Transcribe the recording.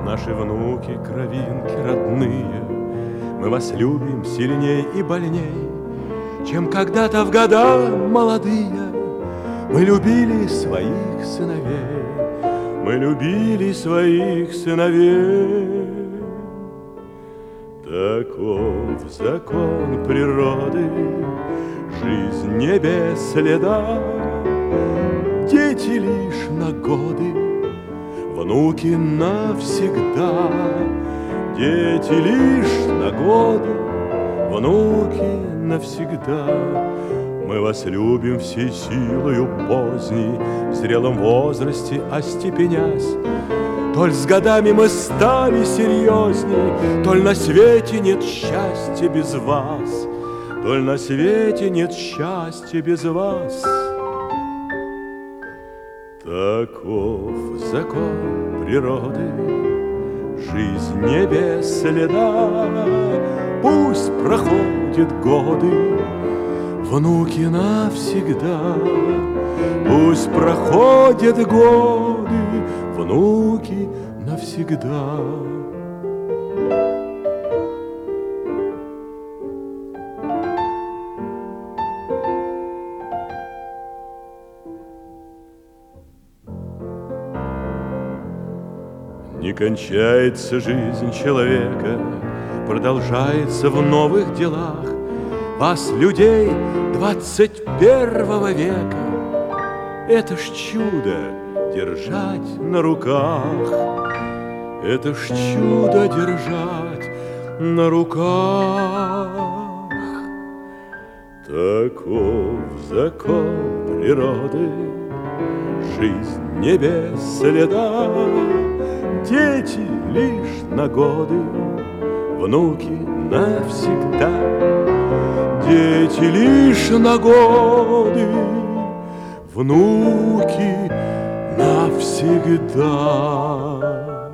Наши внуки, кровинки родные, мы вас любим сильней и больней, чем когда-то в года молодые. Мы любили своих сыновей, мы любили своих сыновей. Таков закон природы, жизнь не без следа. Дети лишь на годы, внуки навсегда. Дети лишь на годы, внуки навсегда. Мы вас любим всей силою поздней, в зрелом возрасте остепенясь. Толь с годами мы стали серьезней, толь на свете нет счастья без вас, толь на свете нет счастья без вас. Таков закон природы, жизнь не без следа. Пусть проходят годы, внуки навсегда. Пусть проходят годы, внуки навсегда. Не кончается жизнь человека, продолжается в новых делах. Вас, людей 21 века, это ж чудо держать на руках. Это ж чудо держать на руках. Таков закон природы, жизнь не без следа. Дети лишь на годы, внуки навсегда. Дети лишь на годы, внуки навсегда.